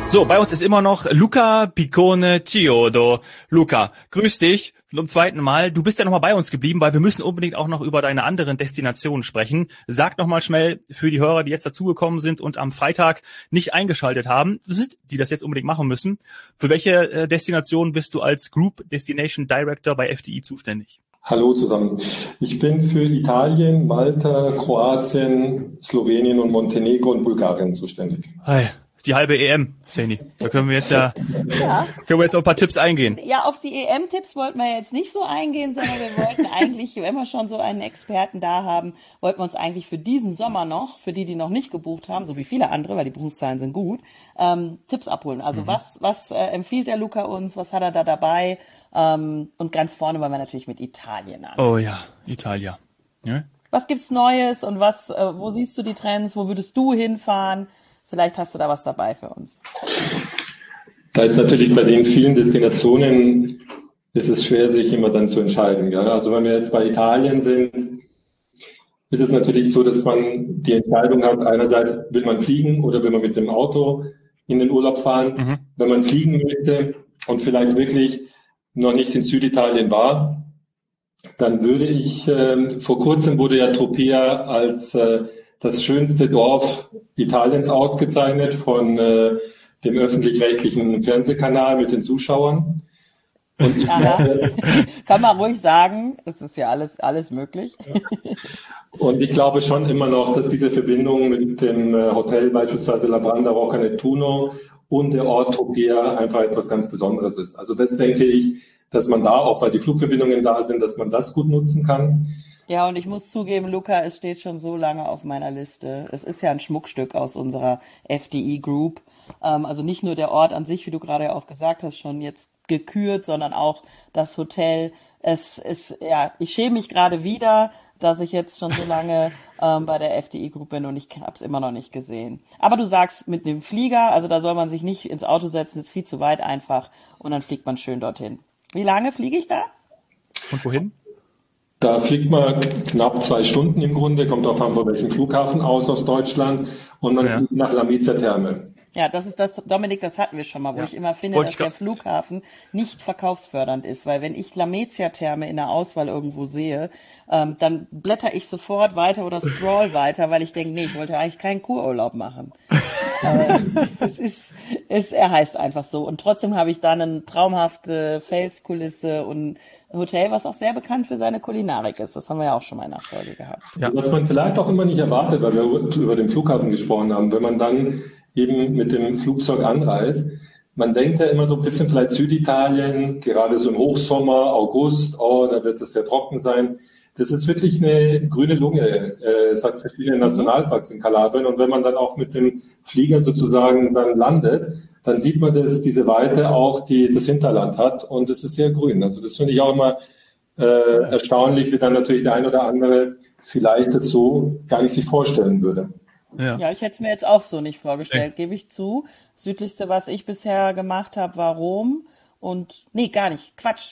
So, bei uns ist immer noch Luca Piccone Chiodo. Luca, grüß dich zum zweiten Mal. Du bist ja nochmal bei uns geblieben, weil wir müssen unbedingt auch noch über deine anderen Destinationen sprechen. Sag nochmal schnell für die Hörer, die jetzt dazugekommen sind und am Freitag nicht eingeschaltet haben, die das jetzt unbedingt machen müssen. Für welche Destination bist du als Group Destination Director bei FDI zuständig? Hallo zusammen. Ich bin für Italien, Malta, Kroatien, Slowenien und Montenegro und Bulgarien zuständig. Hi. Die halbe EM, Seni. Da können wir jetzt können wir jetzt auf ein paar Tipps eingehen. Ja, auf die EM-Tipps wollten wir jetzt nicht so eingehen, sondern wir wollten eigentlich, wenn wir schon so einen Experten da haben, wollten wir uns eigentlich für diesen Sommer noch, für die noch nicht gebucht haben, so wie viele andere, weil die Buchungszahlen sind gut, Tipps abholen. Also was empfiehlt der Luca uns, was hat er da dabei? Und ganz vorne wollen wir natürlich mit Italien an. Oh ja, Italien. Ja? Was gibt's Neues und wo siehst du die Trends? Wo würdest du hinfahren? Vielleicht hast du da was dabei für uns. Da ist natürlich bei den vielen Destinationen ist es schwer, sich immer dann zu entscheiden. Ja? Also wenn wir jetzt bei Italien sind, ist es natürlich so, dass man die Entscheidung hat, einerseits will man fliegen oder will man mit dem Auto in den Urlaub fahren. Mhm. Wenn man fliegen möchte und vielleicht wirklich noch nicht in Süditalien war, dann würde ich, vor kurzem wurde ja Tropea als das schönste Dorf Italiens ausgezeichnet von dem öffentlich-rechtlichen Fernsehkanal mit den Zuschauern. Und ich glaube, kann man ruhig sagen, es ist ja alles möglich. Und ich glaube schon immer noch, dass diese Verbindung mit dem Hotel beispielsweise La Branda Rocca Nettuno und der Ort Tropea einfach etwas ganz Besonderes ist. Also das denke ich, dass man da, auch weil die Flugverbindungen da sind, dass man das gut nutzen kann. Ja, und ich muss zugeben, Luca, es steht schon so lange auf meiner Liste. Es ist ja ein Schmuckstück aus unserer FDI Group. Also nicht nur der Ort an sich, wie du gerade ja auch gesagt hast, schon jetzt gekürt, sondern auch das Hotel. Es ist, ja, ich schäme mich gerade wieder, dass ich jetzt schon so lange bei der FDI Group bin und ich habe es immer noch nicht gesehen. Aber du sagst mit dem Flieger, also da soll man sich nicht ins Auto setzen, ist viel zu weit einfach und dann fliegt man schön dorthin. Wie lange fliege ich da? Und wohin? Da fliegt man knapp 2 Stunden im Grunde, kommt drauf an, von welchem Flughafen aus Deutschland, und man fliegt nach Lamezia Terme. Ja, das ist das, Dominik, das hatten wir schon mal, wo ich immer finde, dass der Flughafen nicht verkaufsfördernd ist, weil wenn ich Lamezia Terme in der Auswahl irgendwo sehe, dann blätter ich sofort weiter oder scroll weiter, weil ich denke, nee, ich wollte eigentlich keinen Kururlaub machen. Er heißt einfach so. Und trotzdem habe ich da eine traumhafte Felskulisse und ein Hotel, was auch sehr bekannt für seine Kulinarik ist. Das haben wir ja auch schon mal in der Folge gehabt. Ja. Was man vielleicht auch immer nicht erwartet, weil wir über den Flughafen gesprochen haben, wenn man dann eben mit dem Flugzeug anreist, man denkt ja immer so ein bisschen vielleicht Süditalien, gerade so im Hochsommer, August, da wird es sehr trocken sein. Das ist wirklich eine grüne Lunge. Es hat verschiedene Nationalparks in Kalabrien, und wenn man dann auch mit dem Flieger sozusagen dann landet, dann sieht man, dass diese Weite auch das Hinterland hat, und es ist sehr grün. Also das finde ich auch immer erstaunlich, wie dann natürlich der ein oder andere vielleicht das so gar nicht sich vorstellen würde. Ja, ich hätte es mir jetzt auch so nicht vorgestellt, gebe ich zu. Das südlichste, was ich bisher gemacht habe, war Rom und, nee, gar nicht, Quatsch.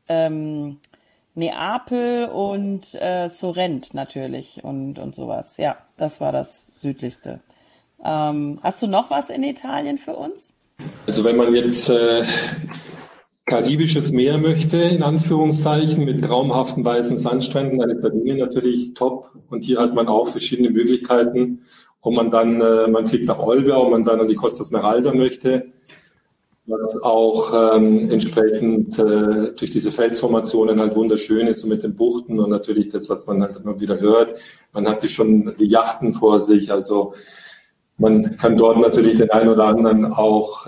Neapel und Sorrent natürlich und sowas. Ja, das war das südlichste. Hast du noch was in Italien für uns? Also wenn man jetzt karibisches Meer möchte, in Anführungszeichen, mit traumhaften weißen Sandstränden, dann ist Sardinien natürlich top. Und hier hat man auch verschiedene Möglichkeiten, ob man dann, man fliegt nach Olbia, ob man dann an die Costa Smeralda möchte, was auch entsprechend durch diese Felsformationen halt wunderschön ist, so mit den Buchten und natürlich das, was man halt immer wieder hört. Man hat schon die Yachten vor sich, also man kann dort natürlich den einen oder anderen auch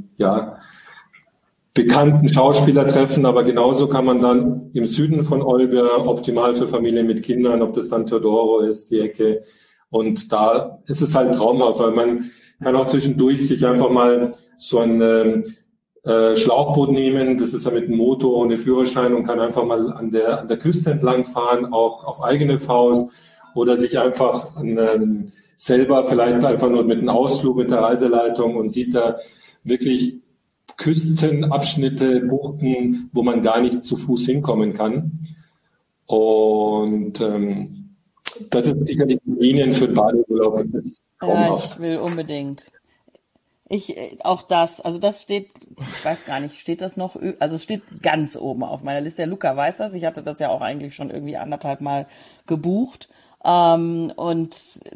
bekannten Schauspieler treffen, aber genauso kann man dann im Süden von Olbia, optimal für Familien mit Kindern, ob das dann Teodoro ist, die Ecke, und da ist es halt traumhaft, weil man kann auch zwischendurch sich einfach mal so ein Schlauchboot nehmen, das ist ja mit einem Motor ohne Führerschein, und kann einfach mal an der Küste entlang fahren, auch auf eigene Faust, oder sich einfach selber vielleicht einfach nur mit einem Ausflug mit der Reiseleitung und sieht da wirklich Küstenabschnitte, Buchten, wo man gar nicht zu Fuß hinkommen kann. Und das ist sicherlich Linien für den Badeurlaub. Ja, ich will unbedingt. Auch das, also das steht, ich weiß gar nicht, steht das noch, also es steht ganz oben auf meiner Liste. Der Luca weiß das, ich hatte das ja auch eigentlich schon irgendwie 1,5 Mal gebucht. Und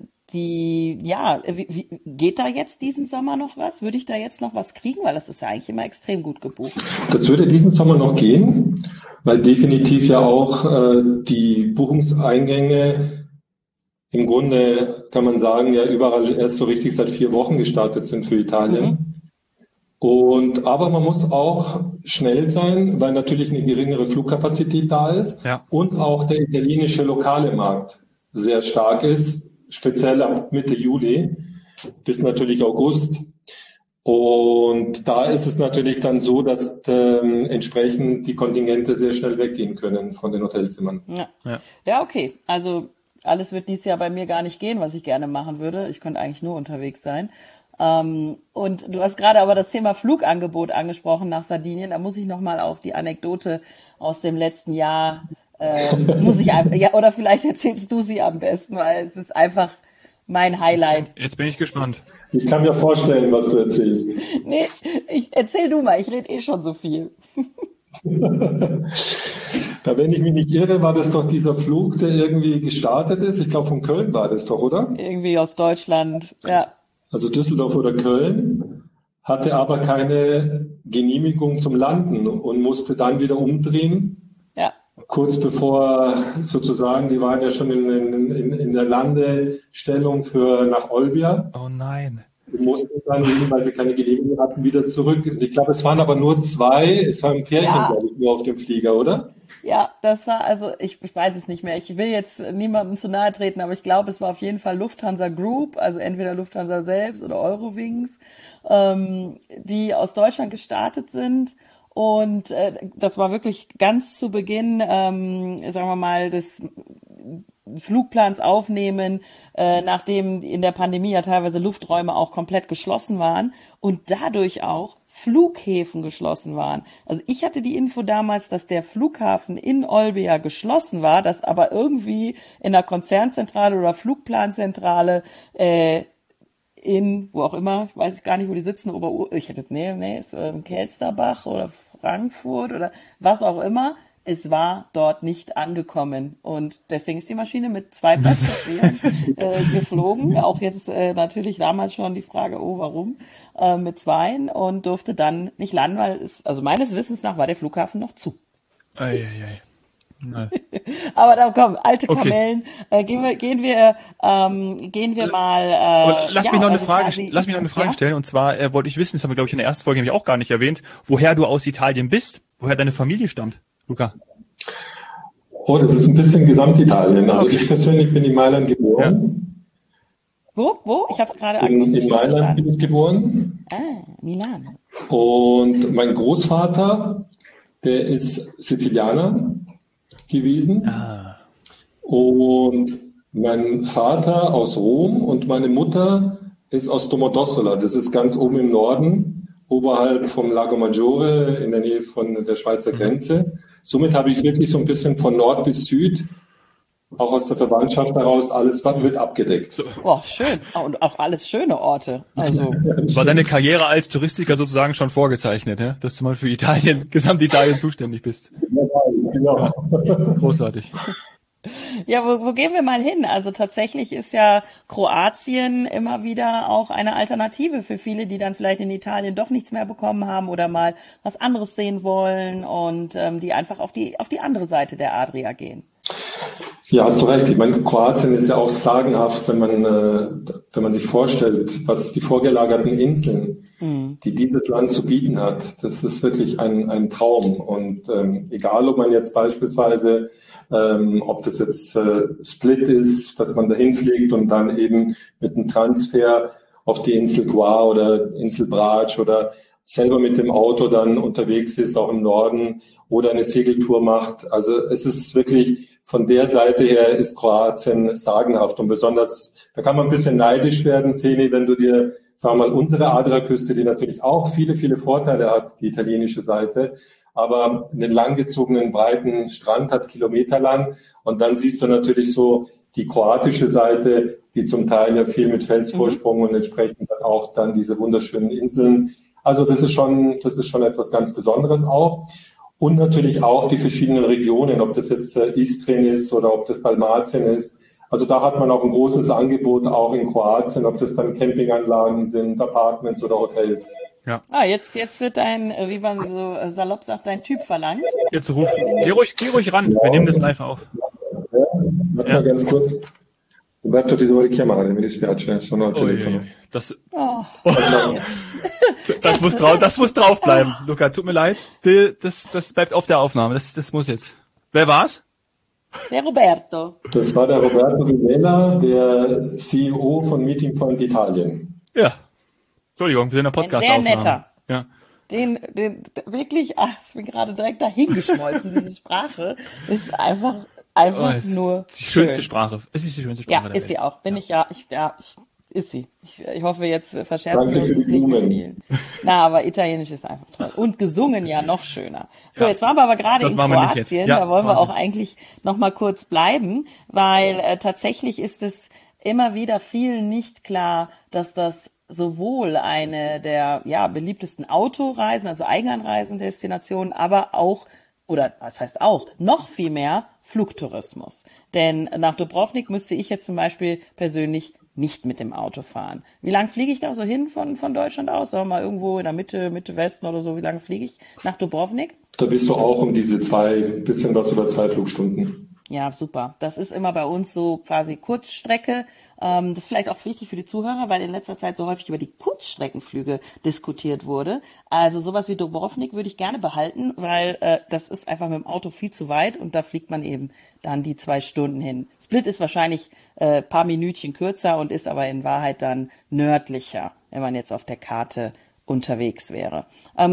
geht da jetzt diesen Sommer noch was? Würde ich da jetzt noch was kriegen? Weil das ist ja eigentlich immer extrem gut gebucht. Das würde diesen Sommer noch gehen, weil definitiv ja auch die Buchungseingänge im Grunde, kann man sagen, ja überall erst so richtig seit 4 Wochen gestartet sind für Italien. Aber man muss auch schnell sein, weil natürlich eine geringere Flugkapazität da ist und auch der italienische lokale Markt sehr stark ist, speziell ab Mitte Juli bis natürlich August. Und da ist es natürlich dann so, dass entsprechend die Kontingente sehr schnell weggehen können von den Hotelzimmern. Ja, okay. Also alles wird dieses Jahr bei mir gar nicht gehen, was ich gerne machen würde. Ich könnte eigentlich nur unterwegs sein. Und du hast gerade aber das Thema Flugangebot angesprochen nach Sardinien. Da muss ich nochmal auf die Anekdote aus dem letzten Jahr, oder vielleicht erzählst du sie am besten, weil es ist einfach mein Highlight. Jetzt bin ich gespannt. Ich kann mir vorstellen, was du erzählst. Nee, erzähl du mal, ich rede schon so viel. Da, wenn ich mich nicht irre, war das doch dieser Flug, der irgendwie gestartet ist. Ich glaube, von Köln war das doch, oder? Irgendwie aus Deutschland, ja. Also Düsseldorf oder Köln, hatte aber keine Genehmigung zum Landen und musste dann wieder umdrehen. Ja. Kurz bevor sozusagen, die waren ja schon in der Landestellung nach Olbia. Oh nein. Die mussten dann, weil sie keine Genehmigung hatten, wieder zurück. Und ich glaube, es waren aber nur 2, es war ein Pärchen, glaube ich, nur auf dem Flieger, oder? Ja, das war, also ich weiß es nicht mehr. Ich will jetzt niemandem zu nahe treten, aber ich glaube, es war auf jeden Fall Lufthansa Group, also entweder Lufthansa selbst oder Eurowings, die aus Deutschland gestartet sind. Und das war wirklich ganz zu Beginn, sagen wir mal, des Flugplans aufnehmen, nachdem in der Pandemie ja teilweise Lufträume auch komplett geschlossen waren und dadurch auch Flughäfen geschlossen waren. Also ich hatte die Info damals, dass der Flughafen in Olbia geschlossen war, dass aber irgendwie in der Konzernzentrale oder Flugplanzentrale wo auch immer, ich weiß gar nicht, wo die sitzen, ist Kelsterbach oder Frankfurt oder was auch immer. Es war dort nicht angekommen und deswegen ist die Maschine mit 2 Passagieren geflogen. Auch jetzt natürlich damals schon die Frage, warum mit 2 und durfte dann nicht landen, weil also meines Wissens nach war der Flughafen noch zu. Aber da komm, alte Kamellen. Gehen wir mal. Lass mich noch eine Frage stellen. Und zwar wollte ich wissen, das haben wir glaube ich in der ersten Folge nämlich auch gar nicht erwähnt, woher du aus Italien bist, woher deine Familie stammt, Luca. Oh, das ist ein bisschen Gesamtitalien. Also ich persönlich bin in Mailand geboren. Ja. Wo? Ich habe es gerade akustisch in Mailand bin ich geboren. Milan. Und mein Großvater, der ist Sizilianer gewesen. Und mein Vater aus Rom und meine Mutter ist aus Domodossola. Das ist ganz oben im Norden, oberhalb vom Lago Maggiore, in der Nähe von der Schweizer Grenze. Somit habe ich wirklich so ein bisschen von Nord bis Süd, auch aus der Verwandtschaft heraus, alles wird abgedeckt. Oh, schön. Und auch alles schöne Orte. Also war deine Karriere als Touristiker sozusagen schon vorgezeichnet, ja? Dass du mal für Gesamtitalien zuständig bist. Genau. Großartig. Ja, wo gehen wir mal hin? Also tatsächlich ist ja Kroatien immer wieder auch eine Alternative für viele, die dann vielleicht in Italien doch nichts mehr bekommen haben oder mal was anderes sehen wollen und die einfach auf die andere Seite der Adria gehen. Ja, hast du recht. Ich meine, Kroatien ist ja auch sagenhaft, wenn man sich vorstellt, was die vorgelagerten Inseln, die dieses Land zu bieten hat. Das ist wirklich ein Traum. Und egal, ob man jetzt beispielsweise, ob das jetzt Split ist, dass man dahin fliegt und dann eben mit einem Transfer auf die Insel Hvar oder Insel Brač oder selber mit dem Auto dann unterwegs ist, auch im Norden, oder eine Segeltour macht. Also es ist wirklich, von der Seite her ist Kroatien sagenhaft und besonders, da kann man ein bisschen neidisch werden, Seni, wenn du dir, sagen wir mal, unsere Adriaküste, die natürlich auch viele, viele Vorteile hat, die italienische Seite, aber einen langgezogenen, breiten Strand hat, kilometerlang, und dann siehst du natürlich so die kroatische Seite, die zum Teil ja viel mit Felsvorsprung und entsprechend auch dann diese wunderschönen Inseln. Also das ist schon etwas ganz Besonderes auch. Und natürlich auch die verschiedenen Regionen, ob das jetzt Istrien ist oder ob das Dalmatien ist. Also da hat man auch ein großes Angebot, auch in Kroatien, ob das dann Campinganlagen sind, Apartments oder Hotels. Ja. Jetzt wird dein, wie man so salopp sagt, dein Typ verlangt. Jetzt geh ruhig ran. Wir nehmen das live auf. Ja, warte mal ganz kurz. Roberto, ti devo richiamare, mi dispiace, sono al telefono. Das Jetzt. muss drauf bleiben, Luca. Tut mir leid. Das bleibt auf der Aufnahme. Das muss jetzt. Wer war's? Der Roberto. Das war der Roberto Villela, der CEO von Meeting Point Italien. Ja. Entschuldigung, wir sind in der Podcast-Aufnahme. Sehr netter. Ja. Den wirklich, ich bin gerade direkt dahingeschmolzen. Diese Sprache ist einfach nur die schönste schön. Sprache. Es ist die schönste Sprache Ja, der ist sie Welt. auch. Ist sie. Ich hoffe, jetzt verscherzen wir Danke uns für das die nicht mit Blumen. vielen. Na, aber Italienisch ist einfach toll. Und gesungen ja noch schöner. So, Ja. jetzt waren wir aber gerade Das in machen wir nicht jetzt. Kroatien. Ja, Da wollen wir Wahnsinn. auch eigentlich noch mal kurz bleiben, weil tatsächlich ist es immer wieder vielen nicht klar, dass das sowohl eine der beliebtesten Autoreisen, also Eigenanreisendestinationen, aber auch, oder was heißt auch, noch viel mehr Flugtourismus. Denn nach Dubrovnik müsste ich jetzt zum Beispiel persönlich nicht mit dem Auto fahren. Wie lang fliege ich da so hin von Deutschland aus? Sagen wir mal irgendwo in der Mitte Westen oder so. Wie lange fliege ich nach Dubrovnik? Da bist du auch um diese bisschen was über 2 Flugstunden. Ja, super. Das ist immer bei uns so quasi Kurzstrecke. Das ist vielleicht auch wichtig für die Zuhörer, weil in letzter Zeit so häufig über die Kurzstreckenflüge diskutiert wurde. Also sowas wie Dubrovnik würde ich gerne behalten, weil das ist einfach mit dem Auto viel zu weit und da fliegt man eben dann die 2 Stunden hin. Split ist wahrscheinlich paar Minütchen kürzer und ist aber in Wahrheit dann nördlicher, wenn man jetzt auf der Karte unterwegs wäre.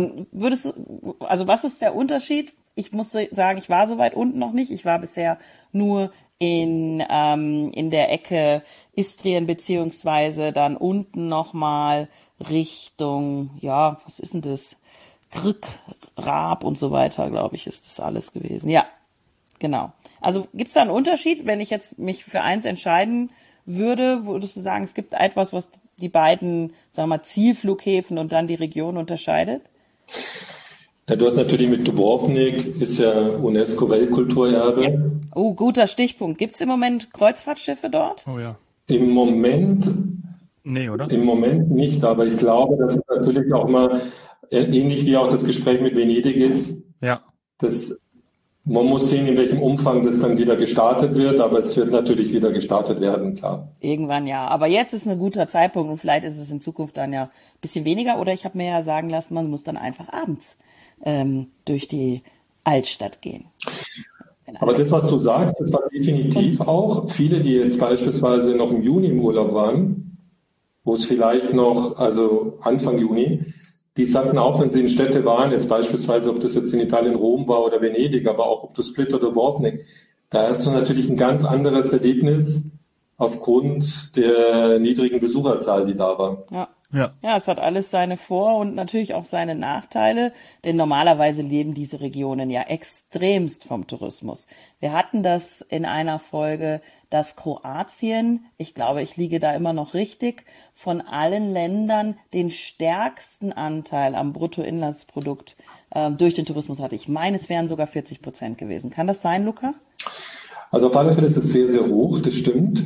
Was ist der Unterschied? Ich muss sagen, ich war so weit unten noch nicht. Ich war bisher nur in der Ecke Istrien beziehungsweise dann unten nochmal Richtung, was ist denn das? Krk, Raab und so weiter, glaube ich, ist das alles gewesen. Ja, genau. Also gibt's da einen Unterschied, wenn ich jetzt mich für eins entscheiden würde, würdest du sagen, es gibt etwas, was die beiden, sagen wir mal, Zielflughäfen und dann die Region unterscheidet? Ja, du hast natürlich mit Dubrovnik, ist ja UNESCO-Weltkulturerbe. Ja. Oh, guter Stichpunkt. Gibt's im Moment Kreuzfahrtschiffe dort? Oh ja. Im Moment Nee, oder? Im Moment nicht, aber ich glaube, dass es natürlich auch mal ähnlich wie auch das Gespräch mit Venedig ist. Ja. Man muss sehen, in welchem Umfang das dann wieder gestartet wird, aber es wird natürlich wieder gestartet werden, klar. Irgendwann ja. Aber jetzt ist ein guter Zeitpunkt und vielleicht ist es in Zukunft dann ja ein bisschen weniger. Oder ich habe mir ja sagen lassen, man muss dann einfach abends durch die Altstadt gehen. Aber das, was du sagst, das war definitiv auch viele, die jetzt beispielsweise noch im Juni im Urlaub waren, wo es vielleicht noch, also Anfang Juni, die sagten auch, wenn sie in Städte waren, jetzt beispielsweise, ob das jetzt in Italien Rom war oder Venedig, aber auch ob du Split oder Dubrovnik, da hast du natürlich ein ganz anderes Erlebnis aufgrund der niedrigen Besucherzahl, die da war. Ja, es hat alles seine Vor- und natürlich auch seine Nachteile, denn normalerweise leben diese Regionen ja extremst vom Tourismus. Wir hatten das in einer Folge, dass Kroatien, ich glaube, ich liege da immer noch richtig, von allen Ländern den stärksten Anteil am Bruttoinlandsprodukt durch den Tourismus hatte. Ich meine, es wären sogar 40% gewesen. Kann das sein, Luca? Also auf alle Fälle ist es sehr, sehr hoch, das stimmt.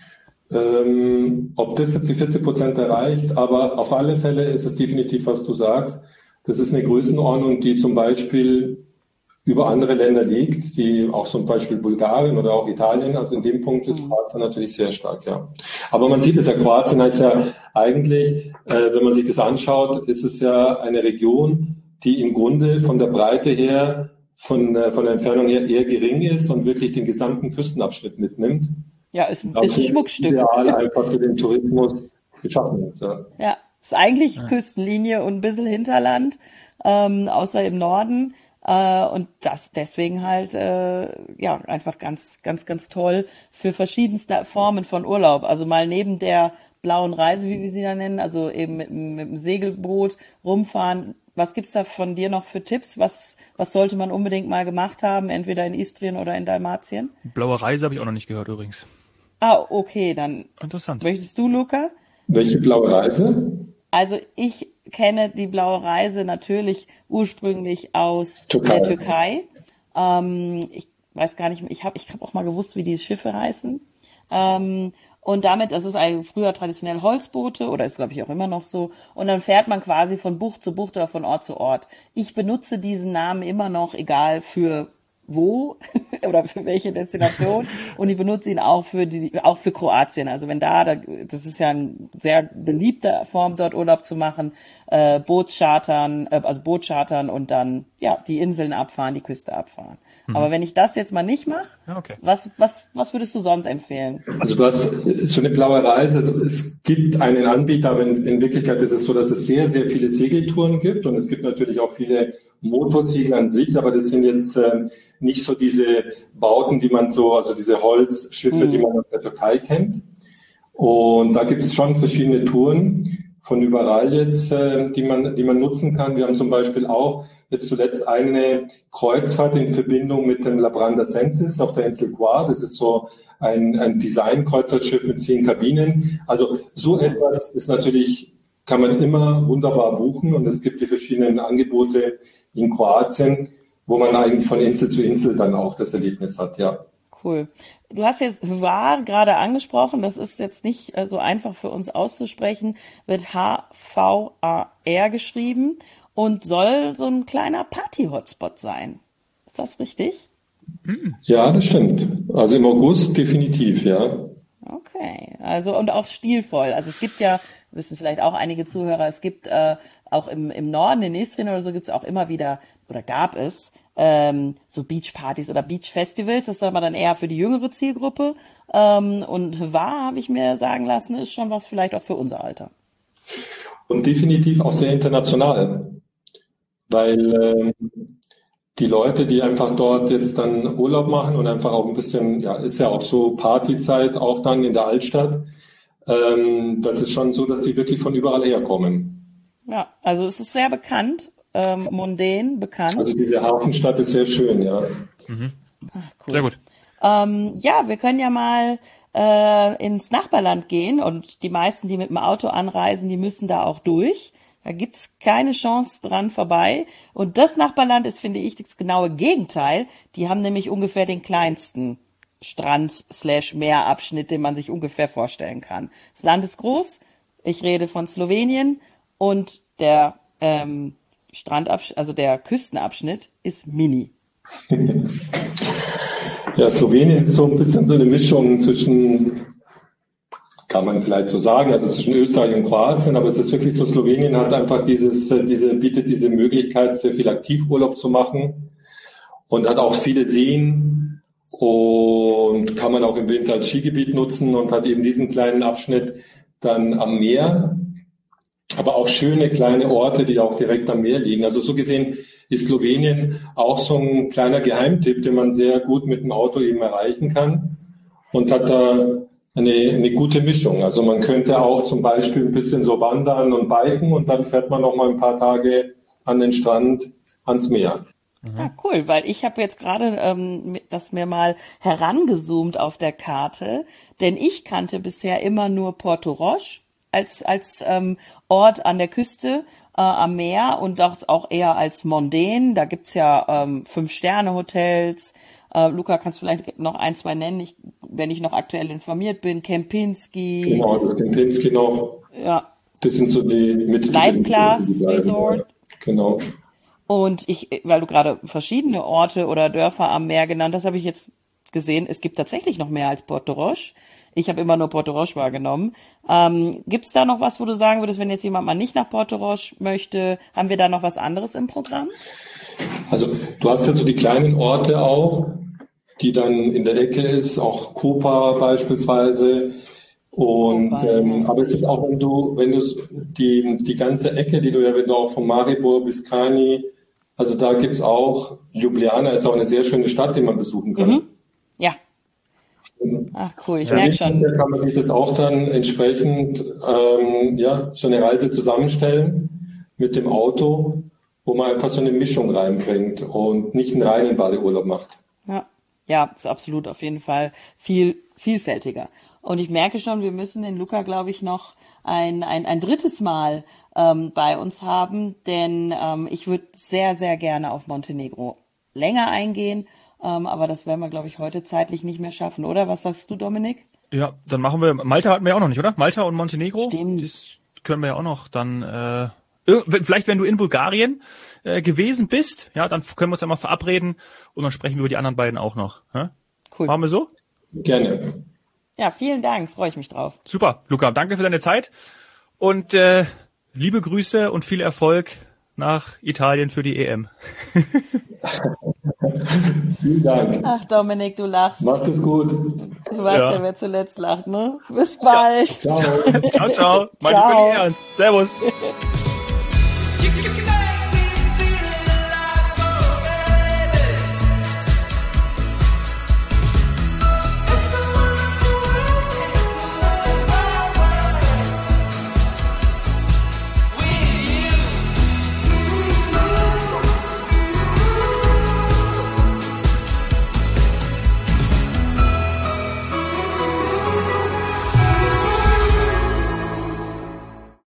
Ob das jetzt die 40% erreicht, aber auf alle Fälle ist es definitiv, was du sagst. Das ist eine Größenordnung, die zum Beispiel über andere Länder liegt, die auch zum Beispiel Bulgarien oder auch Italien. Also in dem Punkt ist Kroatien natürlich sehr stark, ja. Aber man sieht es ja, Kroatien heißt ja eigentlich, wenn man sich das anschaut, ist es ja eine Region, die im Grunde von der Breite her, von der Entfernung her eher gering ist und wirklich den gesamten Küstenabschnitt mitnimmt. Ja, ist ein Schmuckstück. Ideal einfach für den Tourismus geschaffen ist. Ja, ist eigentlich Küstenlinie und ein bisschen Hinterland, außer im Norden. Und das deswegen halt einfach ganz, ganz, ganz toll für verschiedenste Formen von Urlaub. Also mal neben der blauen Reise, wie wir sie da nennen, also eben mit dem Segelboot rumfahren. Was gibt's da von dir noch für Tipps? Was sollte man unbedingt mal gemacht haben, entweder in Istrien oder in Dalmatien? Blaue Reise habe ich auch noch nicht gehört übrigens. Ah, okay, dann Interessant. möchtest du, Luca? Welche blaue Reise? Also ich kenne die Blaue Reise natürlich ursprünglich aus Türkei. der Türkei. Ich weiß gar nicht, ich hab auch mal gewusst, wie die Schiffe heißen. Und damit, das ist früher traditionell Holzboote oder ist, glaube ich, auch immer noch so. Und dann fährt man quasi von Bucht zu Bucht oder von Ort zu Ort. Ich benutze diesen Namen immer noch, egal für wo oder für welche Destination. Und ich benutze ihn auch für Kroatien. Also wenn das ist ja eine sehr beliebte Form, dort Urlaub zu machen, Bootschartern und dann, ja, die Inseln abfahren, die Küste abfahren. Aber wenn ich das jetzt mal nicht mache, Okay. was würdest du sonst empfehlen? Also du hast so eine blaue Reise, also es gibt einen Anbieter, aber in Wirklichkeit ist es so, dass es sehr, sehr viele Segeltouren gibt und es gibt natürlich auch viele Motorsegel an sich, aber das sind jetzt nicht so diese Bauten, also diese Holzschiffe, die man aus der Türkei kennt. Und da gibt es schon verschiedene Touren von überall jetzt, die man nutzen kann. Wir haben zum Beispiel auch jetzt zuletzt eine Kreuzfahrt in Verbindung mit dem Labranda Sensis auf der Insel Hvar. Das ist so ein Design-Kreuzfahrtschiff mit 10 Kabinen. Also so etwas ist natürlich, kann man immer wunderbar buchen und es gibt die verschiedenen Angebote in Kroatien, wo man eigentlich von Insel zu Insel dann auch das Erlebnis hat, ja. Cool. Du hast jetzt Hvar gerade angesprochen, das ist jetzt nicht so einfach für uns auszusprechen, wird Hvar geschrieben und soll so ein kleiner Party-Hotspot sein. Ist das richtig? Ja, das stimmt. Also im August definitiv, ja. Okay, also und auch stilvoll. Also es gibt ja, wissen vielleicht auch einige Zuhörer, es gibt auch im Norden, in Istrien oder so, gibt es auch immer wieder, oder gab es, so Beachpartys oder Beachfestivals. Das ist aber dann eher für die jüngere Zielgruppe. Und Hvar, habe ich mir sagen lassen, ist schon was vielleicht auch für unser Alter. Und definitiv auch sehr international, weil die Leute, die einfach dort jetzt dann Urlaub machen und einfach auch ein bisschen, ja, ist ja auch so Partyzeit auch dann in der Altstadt, das ist schon so, dass die wirklich von überall herkommen. Ja, also es ist sehr bekannt, mondän bekannt. Also diese Hafenstadt ist sehr schön, ja. Ach, cool. Sehr gut. Ja, wir können ja mal ins Nachbarland gehen und die meisten, die mit dem Auto anreisen, die müssen da auch durch. Da gibt's keine Chance dran vorbei. Und das Nachbarland ist, finde ich, das genaue Gegenteil. Die haben nämlich ungefähr den kleinsten Strand/Meerabschnitt, den man sich ungefähr vorstellen kann. Das Land ist groß. Ich rede von Slowenien und der der Küstenabschnitt ist mini. Ja, Slowenien ist so ein bisschen so eine Mischung zwischen, kann man vielleicht so sagen, also zwischen Österreich und Kroatien, aber es ist wirklich so, Slowenien hat einfach bietet diese Möglichkeit, sehr viel Aktivurlaub zu machen und hat auch viele Seen und kann man auch im Winter als Skigebiet nutzen und hat eben diesen kleinen Abschnitt dann am Meer, aber auch schöne kleine Orte, die auch direkt am Meer liegen. Also so gesehen ist Slowenien auch so ein kleiner Geheimtipp, den man sehr gut mit dem Auto eben erreichen kann und hat da eine gute Mischung. Also man könnte auch zum Beispiel ein bisschen so wandern und biken und dann fährt man noch mal ein paar Tage an den Strand, ans Meer. Ah, cool, weil ich habe jetzt gerade das mir mal herangezoomt auf der Karte, denn ich kannte bisher immer nur Porto Roche als Ort an der Küste am Meer und das auch eher als mondän. Da gibt's ja 5-Sterne-Hotels. Luca, kannst du vielleicht noch 1, 2 nennen, wenn ich noch aktuell informiert bin. Kempinski. Genau, das Kempinski noch. Ja. Das sind so die mit Life Class Resort. Genau. Und weil du gerade verschiedene Orte oder Dörfer am Meer genannt hast, habe ich jetzt gesehen, es gibt tatsächlich noch mehr als Porto Roche. Ich habe immer nur Porto Roche wahrgenommen. Gibt's da noch was, wo du sagen würdest, wenn jetzt jemand mal nicht nach Porto Roche möchte, haben wir da noch was anderes im Programm? Also du hast ja so die kleinen Orte auch, die dann in der Ecke ist, auch Koper beispielsweise. Und aber es ist auch, wenn du die ganze Ecke, die du ja, wenn du auch von Maribor bis Kani, also da gibt's auch, Ljubljana ist auch eine sehr schöne Stadt, die man besuchen kann. Mhm. Ja. Ach cool, ich merke schon. Da kann man sich das auch dann entsprechend so eine Reise zusammenstellen mit dem Auto, wo man einfach so eine Mischung reinbringt und nicht einen reinen Badeurlaub macht. Ja, ist absolut auf jeden Fall vielfältiger. Und ich merke schon, wir müssen den Luca, glaube ich, noch ein drittes Mal bei uns haben, denn ich würde sehr, sehr gerne auf Montenegro länger eingehen, aber das werden wir, glaube ich, heute zeitlich nicht mehr schaffen, oder? Was sagst du, Dominik? Ja, dann machen wir, Malta hatten wir ja auch noch nicht, oder? Malta und Montenegro? Stimmt. Das können wir ja auch noch dann, vielleicht wenn du in Bulgarien gewesen bist, ja, dann können wir uns ja mal verabreden und dann sprechen wir über die anderen beiden auch noch. Ja? Cool. Machen wir so? Gerne. Ja, vielen Dank, freue ich mich drauf. Super, Luca, danke für deine Zeit und liebe Grüße und viel Erfolg nach Italien für die EM. Vielen Dank. Ach, Dominik, du lachst. Macht es gut. Du weißt ja, wer zuletzt lacht, ne? Bis bald. Ciao. Ciao, ciao. Meine Ciao. völlig ernst. Servus.